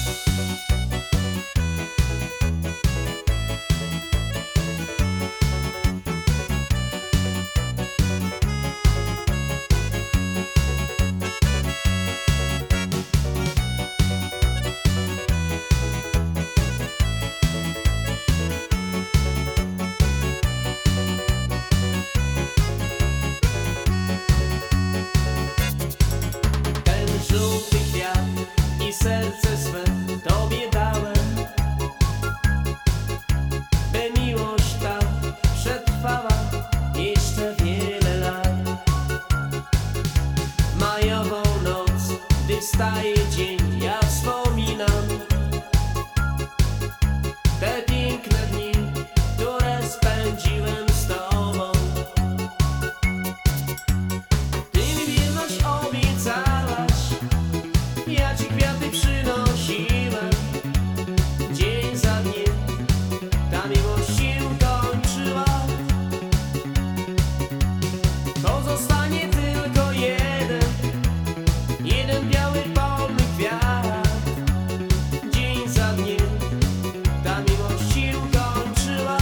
Żółty kwiat i serce swe Tobie dałem, by miłość ta przetrwała jeszcze wiele lat. Majową noc, gdy wstaje dzień, ja wspominam te piękne dni, które spędziłem z Tobą. Ty mi wierność obiecałaś, ja Ci kwiaty przynosiłem. Dzień za dniem ta miłość się kończyła. To zostanie tylko jeden biały polny kwiat. Dzień za dniem ta miłość się kończyła.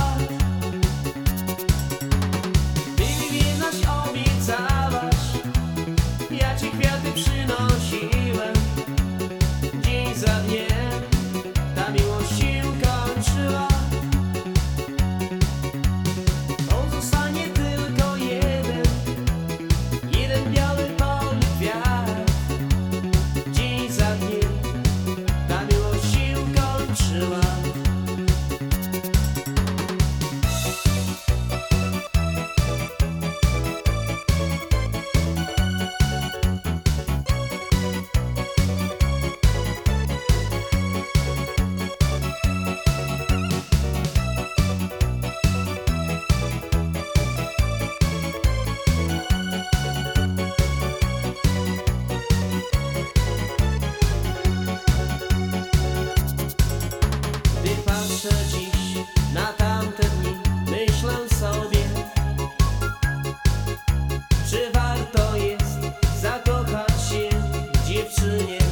Ty mi wierność obiecałaś, ja Ci kwiaty przynosiłem. Dzień za dniem ta miłość się kończyła. To zostanie tylko jeden biały polny kwiat. Dzień za dniem ta miłość się kończyła. Gdy patrzę dziś na tamte dni, myślę sobie, czy warto jest zakochać się w dziewczynie.